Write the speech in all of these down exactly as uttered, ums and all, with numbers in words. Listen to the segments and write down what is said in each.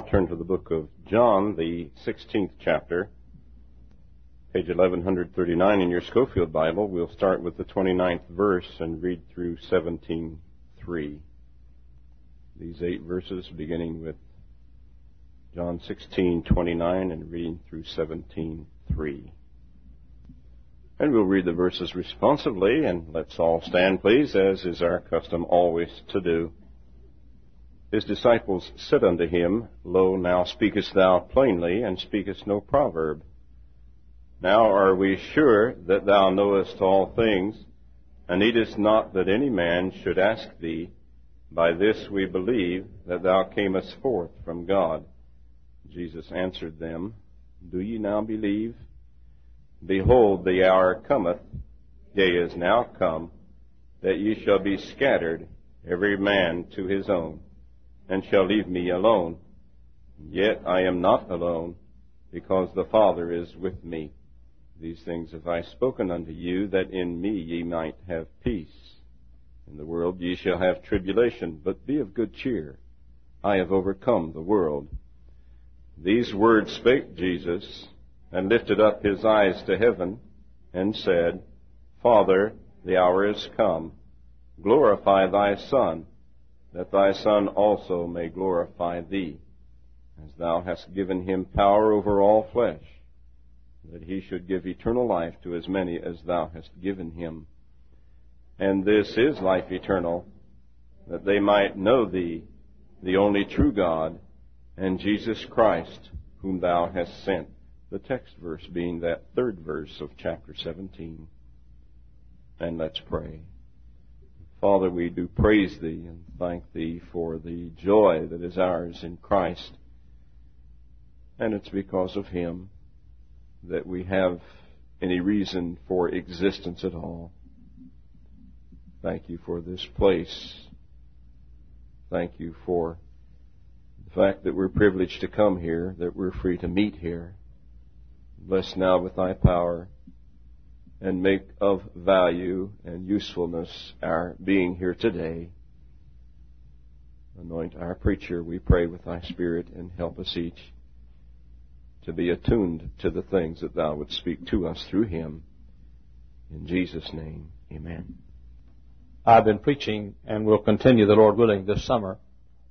turn to the book of John, the sixteenth chapter, page eleven thirty-nine in your Schofield Bible. We'll start with the twenty-ninth verse and read through seventeen three. These eight verses beginning with John sixteen twenty-nine and reading through seventeen three. And we'll read the verses responsively, and let's all stand, please, as is our custom always to do. His disciples said unto him, Lo, now speakest thou plainly, and speakest no proverb. Now are we sure that thou knowest all things, and needest not that any man should ask thee. By this we believe that thou camest forth from God. Jesus answered them, Do ye now believe? Behold, the hour cometh, yea, is now come, that ye shall be scattered, every man to his own, and shall leave me alone. Yet I am not alone, because the Father is with me. These things have I spoken unto you, that in me ye might have peace. In the world ye shall have tribulation, but be of good cheer. I have overcome the world. These words spake Jesus, and lifted up his eyes to heaven, and said, Father, the hour is come. Glorify thy Son, that thy Son also may glorify thee, as thou hast given him power over all flesh, that he should give eternal life to as many as thou hast given him. And this is life eternal, that they might know thee, the only true God, and Jesus Christ, whom thou hast sent. The text verse being that third verse of chapter seventeen. And let's pray. Father, we do praise Thee and thank Thee for the joy that is ours in Christ. And it's because of Him that we have any reason for existence at all. Thank You for this place. Thank You for the fact that we're privileged to come here, that we're free to meet here. Bless now with Thy power, and make of value and usefulness our being here today. Anoint our preacher, we pray, with Thy Spirit, and help us each to be attuned to the things that Thou would speak to us through him. In Jesus' name, amen. I've been preaching, and will continue, the Lord willing, this summer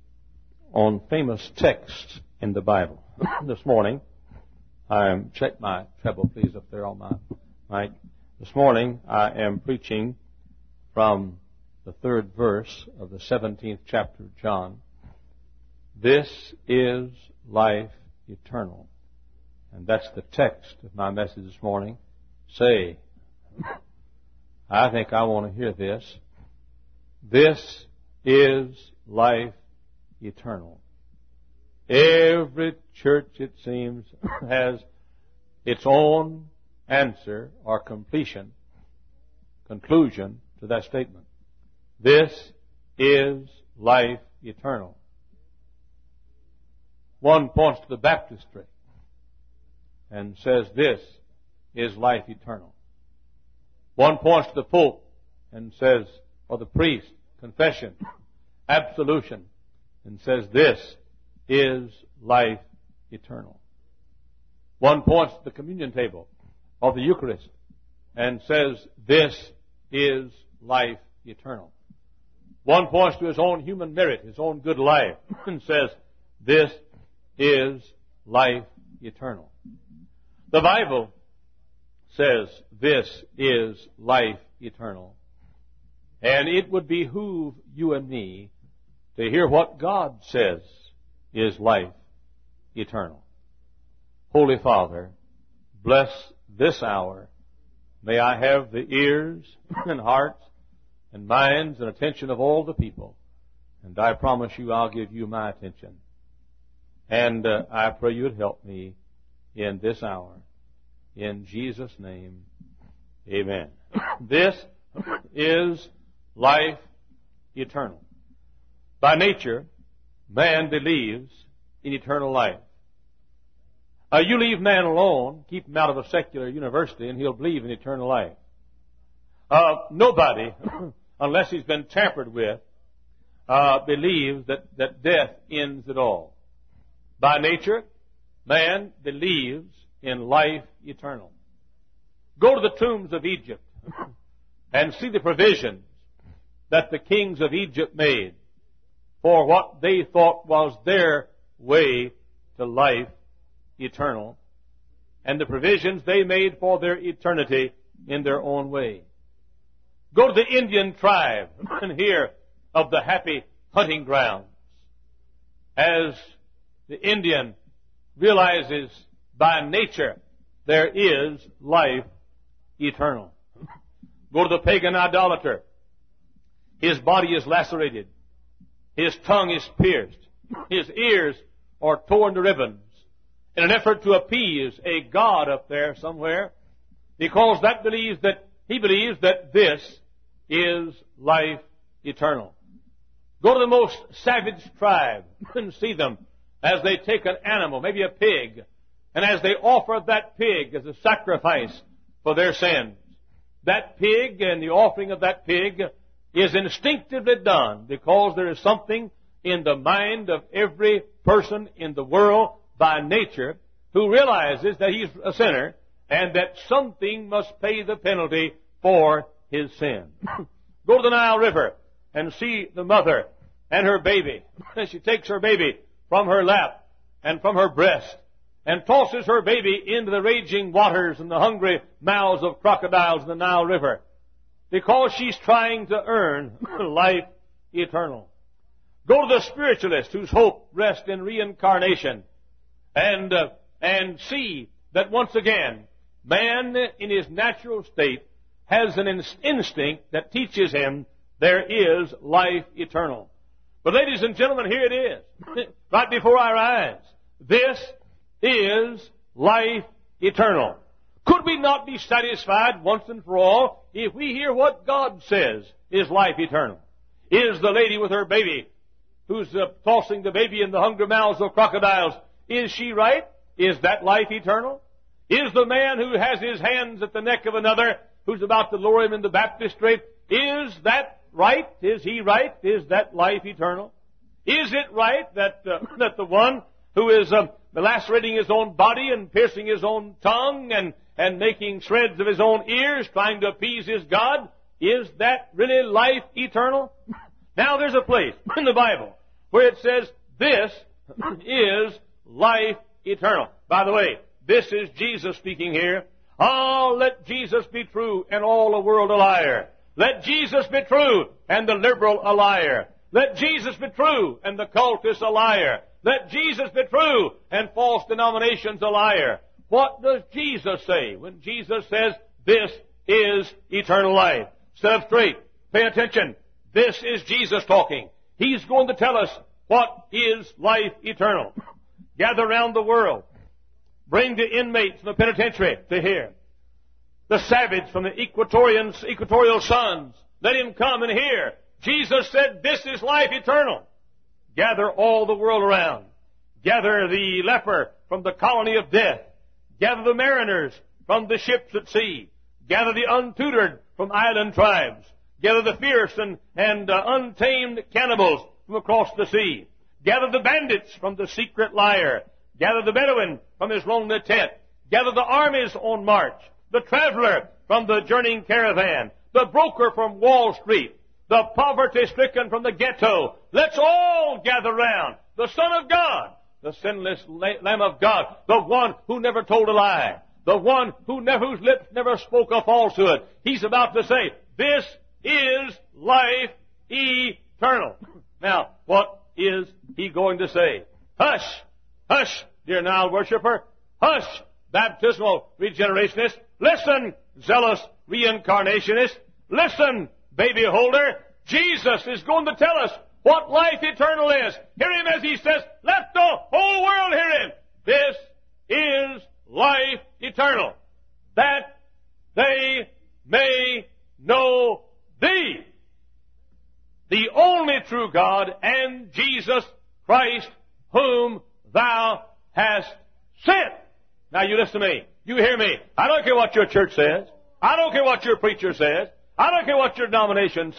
on famous texts in the Bible. This morning, I am, check my treble please up there on my mic. This morning I am preaching from the third verse of the seventeenth chapter of John. This is life eternal. And that's the text of my message this morning. Say, I think I want to hear this. This is life eternal. Every church, it seems, has its own answer or completion, conclusion to that statement. This is life eternal. One points to the baptistry and says this is life eternal. One points to the Pope and says, or the priest, confession, absolution, and says this is life eternal. One points to the communion table of the Eucharist and says, this is life eternal. One points to his own human merit, his own good life, and says, this is life eternal. The Bible says, this is life eternal. And it would behoove you and me to hear what God says is life eternal. Holy Father, bless this hour. May I have the ears and hearts and minds and attention of all the people. And I promise you I'll give you my attention. And uh, I pray you would help me in this hour. In Jesus' name, amen. This is life eternal. By nature, man believes in eternal life. Uh, you leave man alone, keep him out of a secular university, and he'll believe in eternal life. Uh, nobody, unless he's been tampered with, uh, believes that, that death ends at all. By nature, man believes in life eternal. Go to the tombs of Egypt and see the provisions that the kings of Egypt made for what they thought was their way to life eternal, and the provisions they made for their eternity in their own way. Go to the Indian tribe and hear of the happy hunting grounds as the Indian realizes by nature there is life eternal. Go to the pagan idolater. His body is lacerated. His tongue is pierced. His ears are torn to ribbons in an effort to appease a god up there somewhere, because that believes that he believes that this is life eternal. Go to the most savage tribe and see them as they take an animal, maybe a pig, and as they offer that pig as a sacrifice for their sins. That pig and the offering of that pig is instinctively done because there is something in the mind of every person in the world by nature who realizes that he's a sinner and that something must pay the penalty for his sin. Go to the Nile River and see the mother and her baby. She takes her baby from her lap and from her breast and tosses her baby into the raging waters and the hungry mouths of crocodiles in the Nile River because she's trying to earn life eternal. Go to the spiritualist whose hope rests in reincarnation and uh, and see that once again man in his natural state has an instinct that teaches him there is life eternal. But ladies and gentlemen, here it is, right before our eyes. This is life eternal. Could we not be satisfied once and for all if we hear what God says is life eternal? Is the lady with her baby who's uh, tossing the baby in the hungry mouths of crocodiles, is she right? Is that life eternal? Is the man who has his hands at the neck of another who's about to lower him in the baptistry, is that right? Is he right? Is that life eternal? Is it right that uh, that the one who is uh, lacerating his own body and piercing his own tongue and, and making shreds of his own ears, trying to appease his God, is that really life eternal? Now there's a place in the Bible where it says this is life eternal. By the way, this is Jesus speaking here. Oh, let Jesus be true and all the world a liar. Let Jesus be true and the liberal a liar. Let Jesus be true and the cultist a liar. Let Jesus be true and false denominations a liar. What does Jesus say when Jesus says this is eternal life? Sit up straight. Pay attention. This is Jesus talking. He's going to tell us what is life eternal. Gather around the world. Bring the inmates from the penitentiary to hear. The savage from the equatorian, equatorial suns. Let him come and hear. Jesus said, this is life eternal. Gather all the world around. Gather the leper from the colony of death. Gather the mariners from the ships at sea. Gather the untutored from island tribes. Gather the fierce and, and uh, untamed cannibals from across the sea. Gather the bandits from the secret lair. Gather the Bedouin from his lonely tent. Gather the armies on march. The traveler from the journeying caravan. The broker from Wall Street. The poverty-stricken from the ghetto. Let's all gather round. The Son of God. The sinless Lamb of God. The one who never told a lie. The one who never, whose lips never spoke a falsehood. He's about to say, this is life eternal. Now, what is he going to say? Hush! Hush, dear Nile worshiper. Hush, baptismal regenerationist. Listen, zealous reincarnationist. Listen, baby holder. Jesus is going to tell us what life eternal is. Hear him as he says, let the whole world hear him. This is life eternal, that they may know thee, the only true God, and Jesus Christ, whom thou hast sent. Now you listen to me. You hear me. I don't care what your church says. I don't care what your preacher says. I don't care what your denomination says.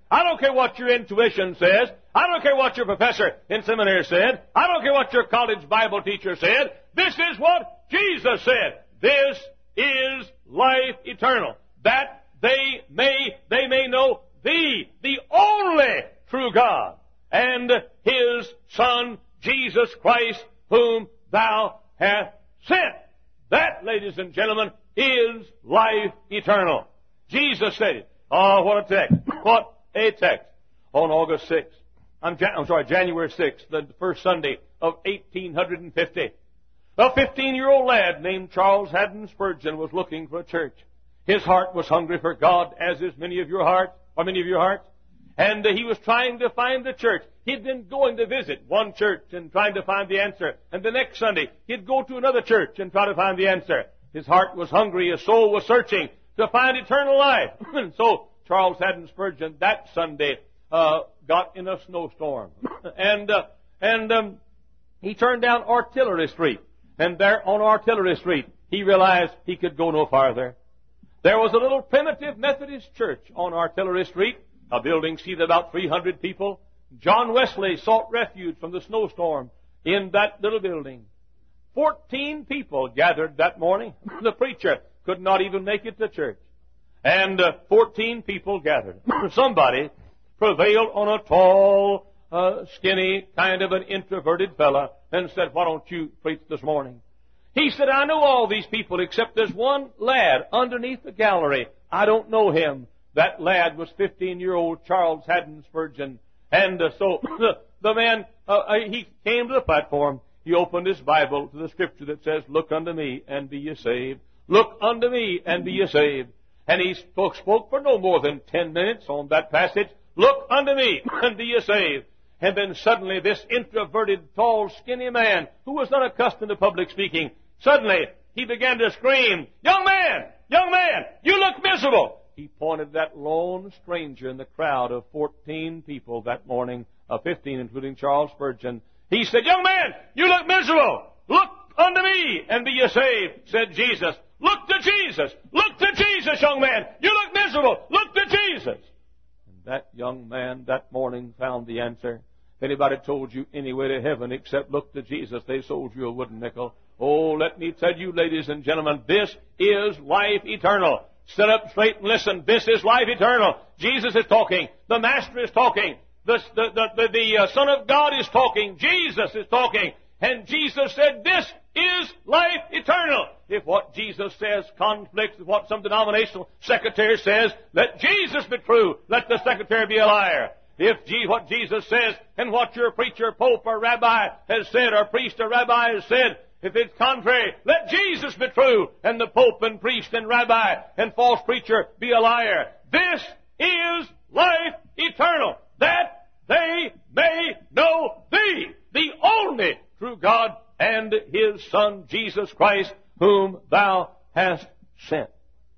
I don't care what your intuition says. I don't care what your professor in seminary said. I don't care what your college Bible teacher said. This is what Jesus said. This is life eternal, that they may, they may know Thee, the only true God, and His Son, Jesus Christ, whom Thou hast sent. That, ladies and gentlemen, is life eternal. Jesus said it. Oh, what a text. What a text. On August sixth, I'm, Jan- I'm sorry, January sixth, the first Sunday of eighteen fifty, a fifteen-year-old lad named Charles Haddon Spurgeon was looking for a church. His heart was hungry for God, as is many of your hearts, or many of your hearts. And uh, he was trying to find the church. He'd been going to visit one church and trying to find the answer. And the next Sunday, he'd go to another church and try to find the answer. His heart was hungry. His soul was searching to find eternal life. And so Charles Haddon Spurgeon that Sunday uh, got in a snowstorm. and uh, and um, he turned down Artillery Street. And there on Artillery Street, he realized he could go no farther. There was a little primitive Methodist church on Artillery Street, a building seated about three hundred people. John Wesley sought refuge from the snowstorm in that little building. Fourteen people gathered that morning. The preacher could not even make it to church. And uh, fourteen people gathered. Somebody prevailed on a tall, uh, skinny, kind of an introverted fella and said, "Why don't you preach this morning?" He said, "I know all these people except there's one lad underneath the gallery. I don't know him." That lad was fifteen-year-old Charles Haddon Spurgeon. And uh, so the, the man, uh, he came to the platform. He opened his Bible to the scripture that says, "Look unto me and be ye saved. Look unto me and be ye saved." And he spoke, spoke for no more than ten minutes on that passage. "Look unto me and be ye saved." And then suddenly this introverted, tall, skinny man, who was not accustomed to public speaking, suddenly he began to scream, "Young man! Young man! You look miserable!" He pointed at that lone stranger in the crowd of fourteen people that morning, of fifteen, including Charles Spurgeon. He said, "Young man, you look miserable. Look unto me and be ye saved," said Jesus. "Look to Jesus. Look to Jesus, young man. You look miserable. Look to Jesus." And that young man that morning found the answer. If anybody told you any way to heaven except look to Jesus, they sold you a wooden nickel. Oh, let me tell you, ladies and gentlemen, this is life eternal. Sit up straight and listen. This is life eternal. Jesus is talking. The Master is talking. The, the, the, the, the uh, Son of God is talking. Jesus is talking. And Jesus said, "This is life eternal." If what Jesus says conflicts with what some denominational secretary says, let Jesus be true. Let the secretary be a liar. If G- what Jesus says and what your preacher, pope, or rabbi has said, or priest or rabbi has said, if it's contrary, let Jesus be true, and the pope and priest and rabbi and false preacher be a liar. This is life eternal, that they may know Thee, the only true God, and His Son, Jesus Christ, whom Thou hast sent.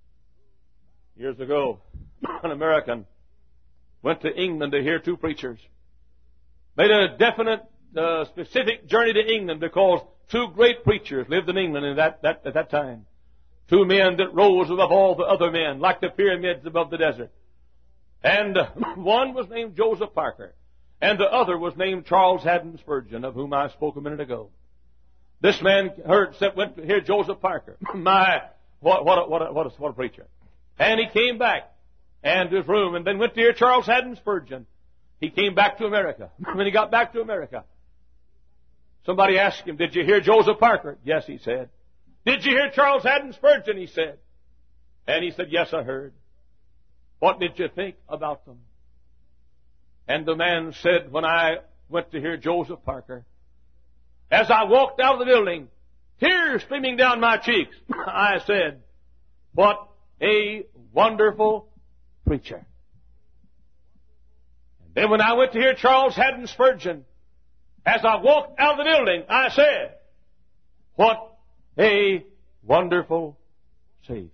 Years ago, an American went to England to hear two preachers. Made a definite, uh, specific journey to England because two great preachers lived in England in that, that, at that time. Two men that rose above all the other men, like the pyramids above the desert. And uh, one was named Joseph Parker, and the other was named Charles Haddon Spurgeon, of whom I spoke a minute ago. This man heard, went to hear Joseph Parker. My, what, what, a, what, a, what, a, what a preacher. And he came back and to his room, and then went to hear Charles Haddon Spurgeon. He came back to America. When he got back to America, somebody asked him, "Did you hear Joseph Parker?" "Yes," he said. "Did you hear Charles Haddon Spurgeon?" he said. And he said, "Yes, I heard." "What did you think about them?" And the man said, "When I went to hear Joseph Parker, as I walked out of the building, tears streaming down my cheeks, I said, what a wonderful preacher." And then when I went to hear Charles Haddon Spurgeon, as I walked out of the building, I said, what a wonderful Savior.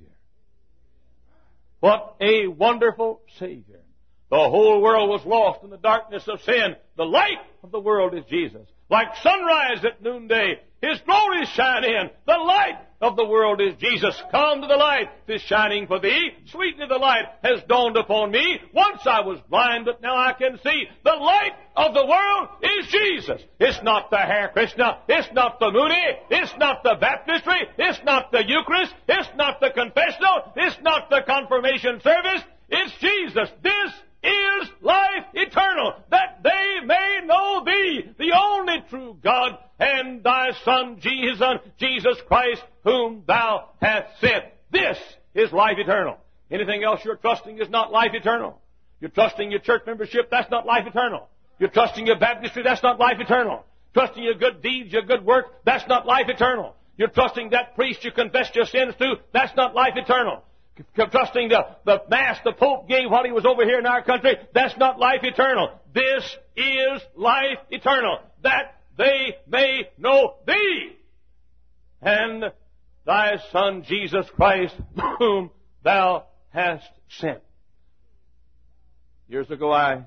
What a wonderful Savior. The whole world was lost in the darkness of sin. The light of the world is Jesus. Like sunrise at noonday, His glory shine in. The light of the world is Jesus. Come to the light. It is shining for thee. Sweetly the light has dawned upon me. Once I was blind, but now I can see. The light of the world is Jesus. It's not the Hare Krishna. It's not the Moody. It's not the baptistry. It's not the Eucharist. It's not the confessional. It's not the confirmation service. It's Jesus. This is life eternal, that they may know Thee, the only true God, and Thy Son, Jesus, Jesus Christ, whom Thou hast sent. This is life eternal. Anything else you're trusting is not life eternal. You're trusting your church membership, that's not life eternal. You're trusting your baptistry, that's not life eternal. Trusting your good deeds, your good work, that's not life eternal. You're trusting that priest you confessed your sins to, that's not life eternal. Trusting the, the Mass the Pope gave while he was over here in our country, that's not life eternal. This is life eternal, that they may know Thee and Thy Son Jesus Christ, whom Thou hast sent. Years ago, I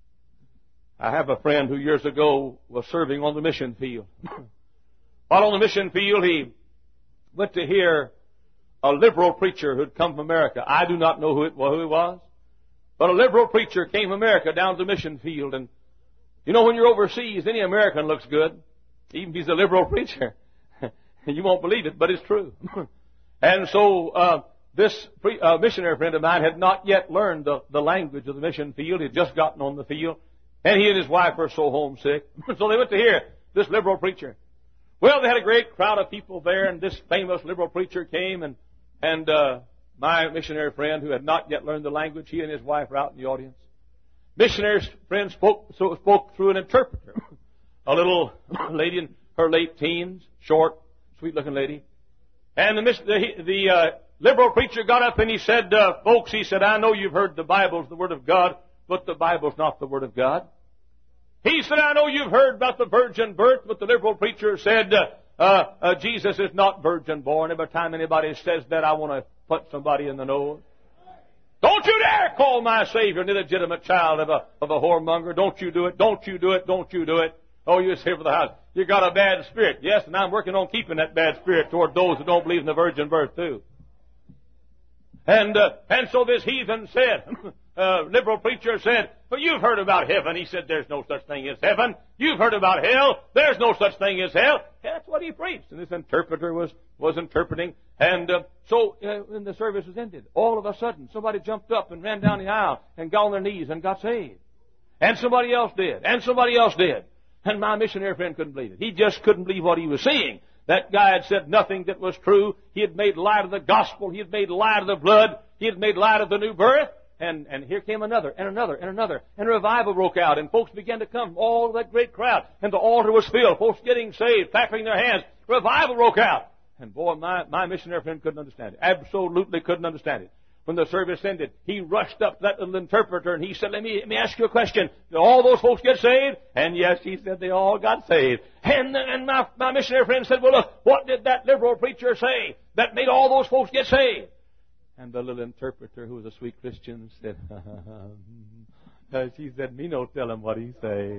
I have a friend who years ago was serving on the mission field. While on the mission field, he went to hear a liberal preacher who'd come from America. I do not know who, it, who he was, but a liberal preacher came from America down to the mission field. And you know, when you're overseas, any American looks good, even if he's a liberal preacher. You won't believe it, but it's true. And so uh, this pre- uh, missionary friend of mine had not yet learned the, the language of the mission field. He had just gotten on the field, and he and his wife were so homesick. So they went to hear this liberal preacher. Well, they had a great crowd of people there, and this famous liberal preacher came, and And uh, my missionary friend, who had not yet learned the language, he and his wife were out in the audience. Missionary friend spoke, so spoke through an interpreter. A little lady in her late teens, short, sweet-looking lady. And the, the, the uh, liberal preacher got up and he said, uh, folks, he said, I know you've heard the Bible's the Word of God, but the Bible's not the Word of God. He said, I know you've heard about the virgin birth, but the liberal preacher said, uh, Uh, uh, Jesus is not virgin born. Every time anybody says that, I want to put somebody in the nose. Don't you dare call my Savior an illegitimate child of a, of a whoremonger. Don't you do it. Don't you do it. Don't you do it. Oh, you're here for the house. You got a bad spirit. Yes, and I'm working on keeping that bad spirit toward those who don't believe in the virgin birth too. And, uh, and so this heathen said, uh, liberal preacher said, well, you've heard about heaven. He said, there's no such thing as heaven. You've heard about hell. There's no such thing as hell. That's what he preached. And this interpreter was, was interpreting. And uh, so uh, when the service was ended, all of a sudden, somebody jumped up and ran down the aisle and got on their knees and got saved. And somebody else did. And somebody else did. And my missionary friend couldn't believe it. He just couldn't believe what he was seeing. That guy had said nothing that was true. He had made light of the gospel. He had made light of the blood. He had made light of the new birth. And, and here came another, and another, and another. And revival broke out, and folks began to come, all that great crowd. And the altar was filled, folks getting saved, clapping their hands. Revival broke out. And boy, my, my missionary friend couldn't understand it. Absolutely couldn't understand it. When the service ended, he rushed up to that little interpreter, and he said, let me, let me ask you a question. Did all those folks get saved? And yes, he said they all got saved. And, and my, my missionary friend said, well, look, what did that liberal preacher say that made all those folks get saved? And the little interpreter, who was a sweet Christian, said, she said, me no tell him what he say.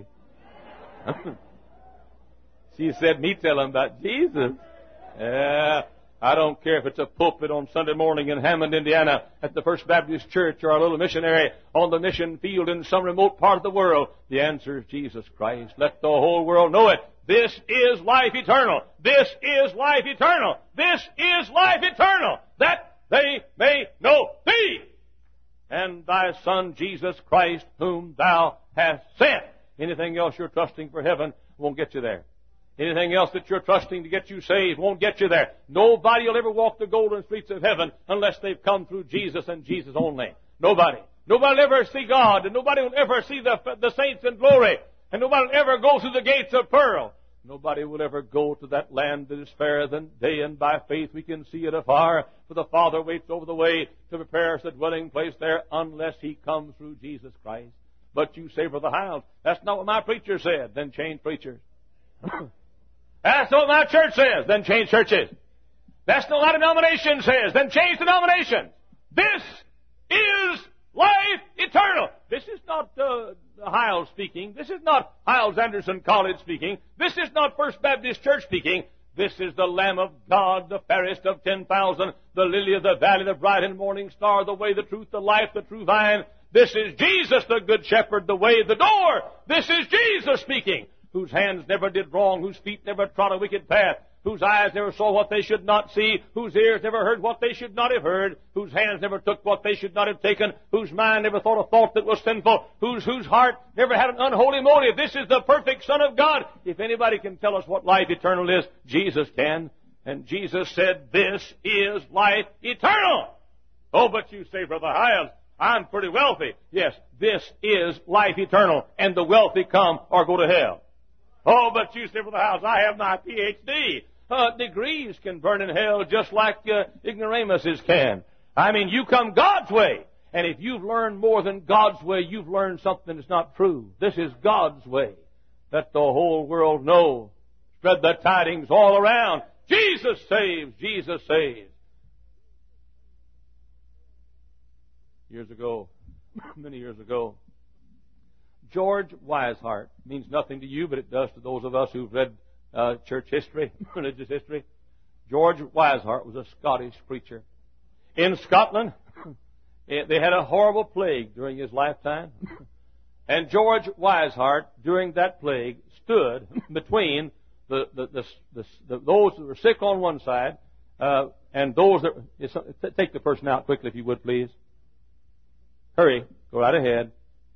She said, me tell him about Jesus. Yeah, I don't care if it's a pulpit on Sunday morning in Hammond, Indiana, at the First Baptist Church, or a little missionary on the mission field in some remote part of the world. The answer is Jesus Christ. Let the whole world know it. This is life eternal. This is life eternal. This is life eternal. That they may know Thee and Thy Son Jesus Christ, whom Thou hast sent. Anything else you're trusting for heaven won't get you there. Anything else that you're trusting to get you saved won't get you there. Nobody will ever walk the golden streets of heaven unless they've come through Jesus and Jesus only. Nobody. Nobody will ever see God, and nobody will ever see the, the saints in glory, and nobody will ever go through the gates of pearl. Nobody will ever go to that land that is fairer than day, and by faith we can see it afar. For the Father waits over the way to prepare us a dwelling place there, unless He comes through Jesus Christ. But you say for the house, that's not what my preacher said. Then change preachers. That's not what my church says. Then change churches. That's not what my denomination says. Then change denominations. This is life eternal. This is not uh, Hiles speaking. This is not Hiles Anderson College speaking. This is not First Baptist Church speaking. This is the Lamb of God, the fairest of ten thousand, the lily of the valley, the bright and morning star, the way, the truth, the life, the true vine. This is Jesus, the good shepherd, the way, the door. This is Jesus speaking, whose hands never did wrong, whose feet never trod a wicked path, whose eyes never saw what they should not see, whose ears never heard what they should not have heard, whose hands never took what they should not have taken, whose mind never thought a thought that was sinful, whose, whose heart never had an unholy motive. This is the perfect Son of God. If anybody can tell us what life eternal is, Jesus can. And Jesus said, this is life eternal. Oh, but you say, Brother Hiles, I'm pretty wealthy. Yes, this is life eternal, and the wealthy come or go to hell. Oh, but you say, Brother Hiles, I have my P H D. Uh, degrees can burn in hell just like uh, ignoramuses can. I mean, you come God's way. And if you've learned more than God's way, you've learned something that's not true. This is God's way. Let the whole world know. Spread the tidings all around. Jesus saves. Jesus saves. Years ago, many years ago, George Wishart means nothing to you, but it does to those of us who've read Uh, church history, religious history. George Wishart was a Scottish preacher. In Scotland, they had a horrible plague during his lifetime. And George Wishart, during that plague, stood between the, the, the, the, the those that were sick on one side uh, and those that... Take the person out quickly, if you would, please. Hurry. Go right ahead.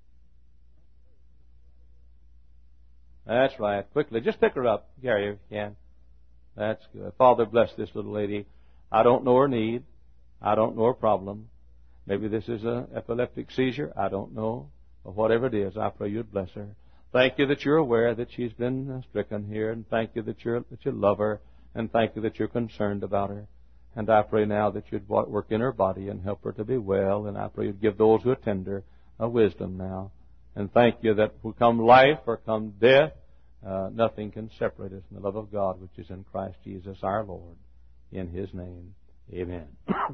That's right. Quickly. Just pick her up, Gary, if you can. That's good. Father, bless this little lady. I don't know her need. I don't know her problem. Maybe this is an epileptic seizure. I don't know. But whatever it is, I pray you'd bless her. Thank you that you're aware that she's been stricken here. And thank you that, you're, that you love her. And thank you that you're concerned about her. And I pray now that you'd work in her body and help her to be well. And I pray you'd give those who attend her a wisdom now. And thank you that will come life or come death, uh, nothing can separate us from the love of God which is in Christ Jesus our Lord. In His name, amen.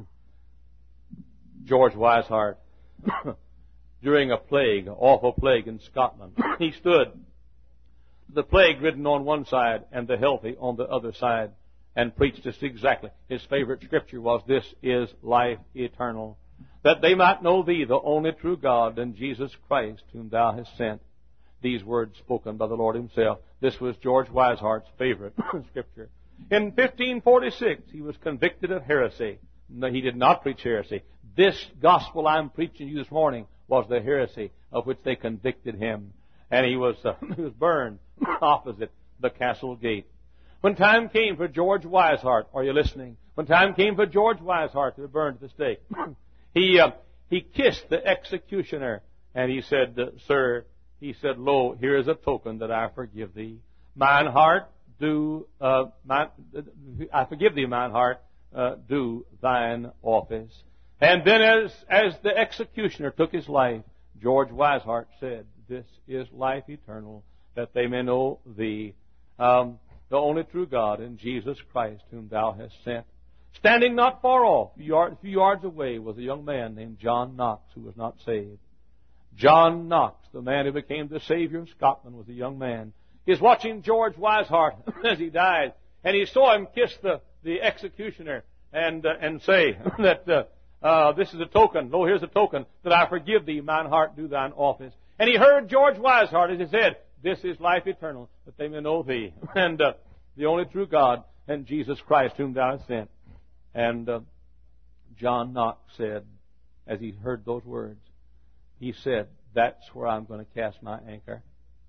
George Wishart, during a plague, an awful plague in Scotland, he stood, the plague ridden on one side and the healthy on the other side, and preached this exactly. His favorite scripture was, this is life eternal, that they might know Thee, the only true God, and Jesus Christ, whom Thou hast sent. These words spoken by the Lord Himself. This was George Wishart's favorite scripture. In fifteen forty-six, he was convicted of heresy. No, he did not preach heresy. This gospel I'm preaching you this morning was the heresy of which they convicted him. And he was, uh, he was burned opposite the castle gate. When time came for George Wishart, are you listening? When time came for George Wishart to be burned at the stake, He uh, he kissed the executioner, and he said, uh, Sir, he said, Lo, here is a token that I forgive thee. Mine heart, do, uh, mine, I forgive thee, mine heart, uh, do thine office. And then as, as the executioner took his life, George Wishart said, This is life eternal, that they may know Thee, um, the only true God, and Jesus Christ, whom Thou hast sent. Standing not far off, a few yards away, was a young man named John Knox, who was not saved. John Knox, the man who became the Savior of Scotland, was a young man. He was watching George Wishart as he died, and he saw him kiss the, the executioner and uh, and say that uh, uh, this is a token. Lo, here's a token that I forgive thee, mine heart, do thine office. And he heard George Wishart as he said, This is life eternal, that they may know Thee, and uh, the only true God, and Jesus Christ, whom Thou hast sent. And uh, John Knox said, as he heard those words, he said, That's where I'm going to cast my anchor.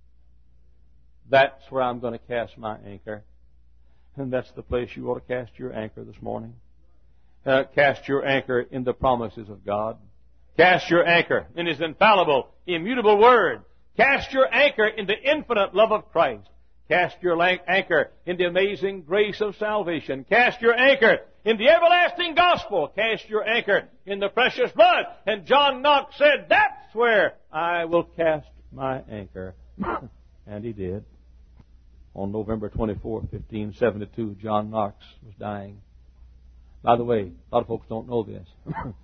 That's where I'm going to cast my anchor. And that's the place you ought to cast your anchor this morning. Uh, cast your anchor in the promises of God. Cast your anchor in His infallible, immutable Word. Cast your anchor in the infinite love of Christ. Cast your anchor in the amazing grace of salvation. Cast your anchor in the everlasting gospel. Cast your anchor in the precious blood. And John Knox said, That's where I will cast my anchor. And he did. On November twenty-fourth, fifteen seventy-two, John Knox was dying. By the way, a lot of folks don't know this.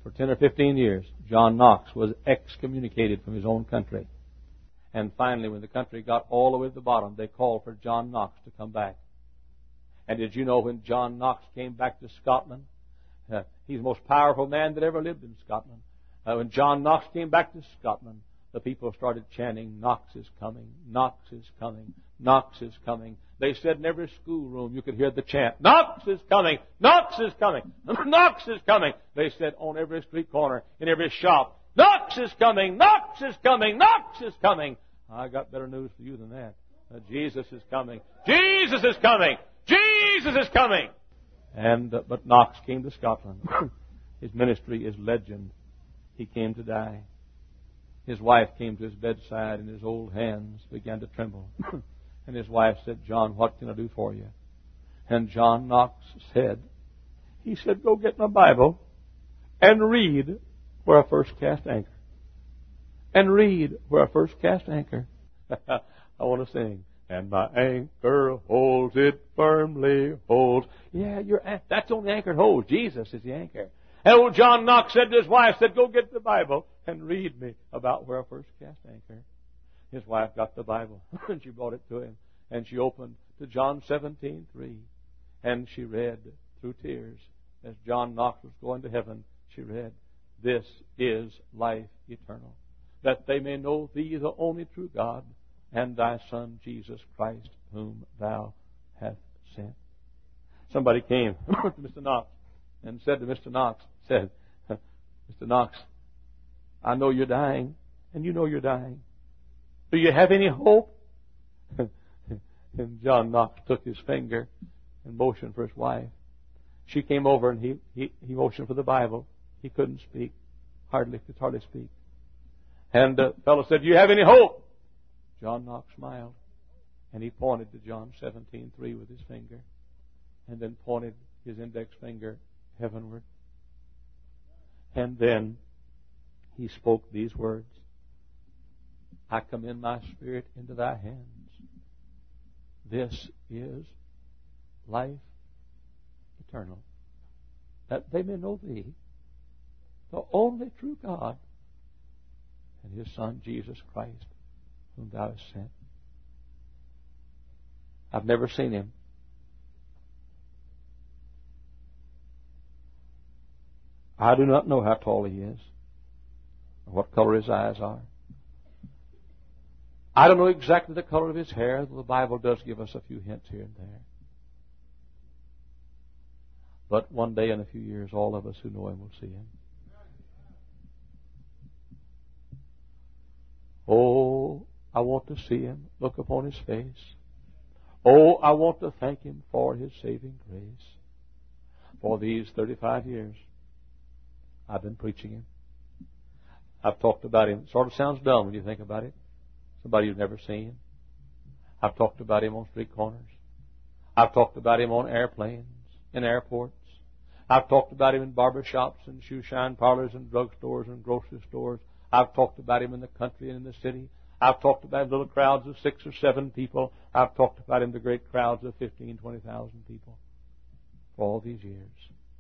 For ten or fifteen years, John Knox was excommunicated from his own country. And finally, when the country got all the way to the bottom, they called for John Knox to come back. And did you know when John Knox came back to Scotland, uh, he's the most powerful man that ever lived in Scotland. Uh, when John Knox came back to Scotland, the people started chanting, "Knox is coming, Knox is coming, Knox is coming." They said in every schoolroom you could hear the chant, "Knox is coming, Knox is coming, Knox is coming." They said on every street corner, in every shop, "Knox is coming, Knox is coming, Knox is coming." I got better news for you than that. Uh, Jesus is coming. Jesus is coming. Jesus is coming. And uh, but Knox came to Scotland. His ministry is legend. He came to die. His wife came to his bedside, and his old hands began to tremble. And his wife said, "John, what can I do for you?" And John Knox said, he said, "Go get my Bible and read where I first cast anchor. And read where I first cast anchor." I want to sing. "And my anchor holds, it firmly holds." Yeah, your that's only anchor it holds. Jesus is the anchor. And old John Knox said to his wife, said, "Go get the Bible and read me about where I first cast anchor." His wife got the Bible, and she brought it to him, and she opened to John seventeen three, and she read through tears, as John Knox was going to heaven, she read, "This is life eternal, that they may know Thee, the only true God, and Thy Son, Jesus Christ, whom Thou hast sent." Somebody came to Mister Knox and said to Mister Knox, said, "Mister Knox, I know you're dying, and you know you're dying. Do you have any hope?" And John Knox took his finger and motioned for his wife. She came over, and he, he, he motioned for the Bible. He couldn't speak, hardly could hardly speak. And the fellow said, "Do you have any hope?" John Knox smiled, and he pointed to John seventeen three with his finger, and then pointed his index finger heavenward. And then he spoke these words, "I commend my spirit into Thy hands. This is life eternal, that they may know Thee, the only true God, and His Son, Jesus Christ, whom Thou hast sent." I've never seen Him. I do not know how tall He is, or what color His eyes are. I don't know exactly the color of His hair, though the Bible does give us a few hints here and there. But one day in a few years, all of us who know Him will see Him. Oh, I want to see Him, look upon His face. Oh, I want to thank Him for His saving grace. For these thirty-five years, I've been preaching Him. I've talked about Him. It sort of sounds dumb when you think about it. Somebody you've never seen. I've talked about Him on street corners. I've talked about Him on airplanes, in airports. I've talked about Him in barber shops and shoe shine parlors and drugstores and grocery stores. I've talked about Him in the country and in the city. I've talked about Him little crowds of six or seven people. I've talked about Him to great crowds of fifteen, twenty thousand people for all these years.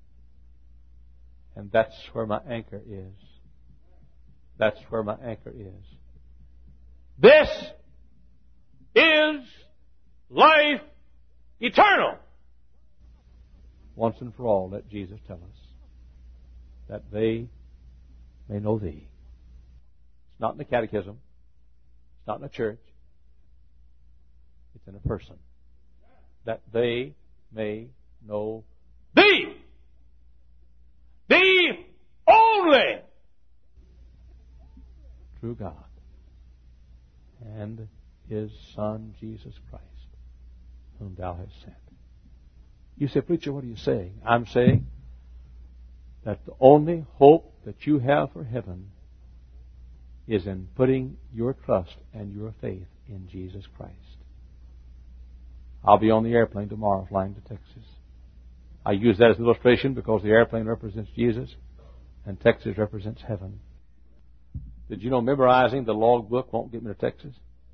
And that's where my anchor is. That's where my anchor is. This is life eternal. Once and for all, let Jesus tell us, that they may know Thee. It's not in the catechism. It's not in a church. It's in a person. That they may know Thee. The only true God, and His Son, Jesus Christ, whom Thou hast sent. You say, "Preacher, what are you saying?" I'm saying that the only hope that you have for heaven is in putting your trust and your faith in Jesus Christ. I'll be on the airplane tomorrow flying to Texas. I use that as an illustration because the airplane represents Jesus and Texas represents heaven. Did you know memorizing the logbook won't get me to Texas?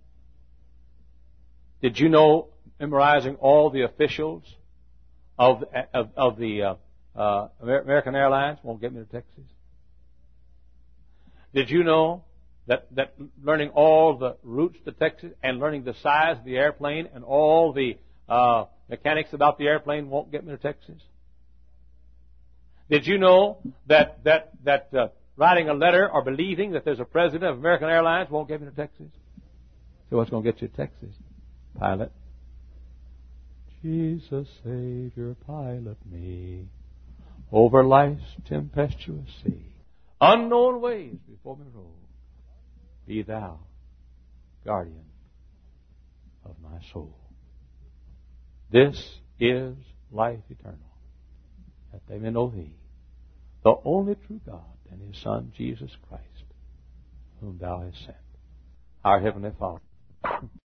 Did you know memorizing all the officials of, of, of the uh, uh, American Airlines won't get me to Texas? Did you know that, that learning all the routes to Texas and learning the size of the airplane and all the uh, mechanics about the airplane won't get me to Texas? Did you know that that that uh, writing a letter or believing that there's a president of American Airlines won't get me to Texas? So what's going to get you to Texas, pilot? Jesus, Savior, pilot me over life's tempestuous sea. Unknown ways before me roll. Be thou guardian of my soul. This is life eternal, that they may know thee, the only true God, and his Son, Jesus Christ, whom thou hast sent. Our Heavenly Father.